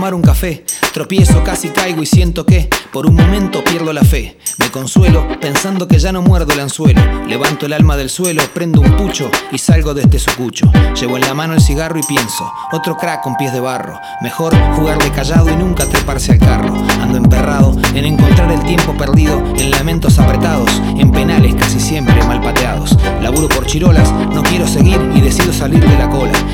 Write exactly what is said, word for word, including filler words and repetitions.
tomar un café. Tropiezo, casi caigo y siento que por un momento pierdo la fe. Me consuelo pensando que ya no muerdo el anzuelo. Levanto el alma del suelo, prendo un pucho y salgo de este sucucho. Llevo en la mano el cigarro y pienso, otro crack con pies de barro. Mejor jugar de callado y nunca treparse al carro. Ando emperrado en encontrar el tiempo perdido en lamentos apretados, en penales casi siempre mal pateados. Laburo por chirolas, no quiero seguir y decido salir de la cola.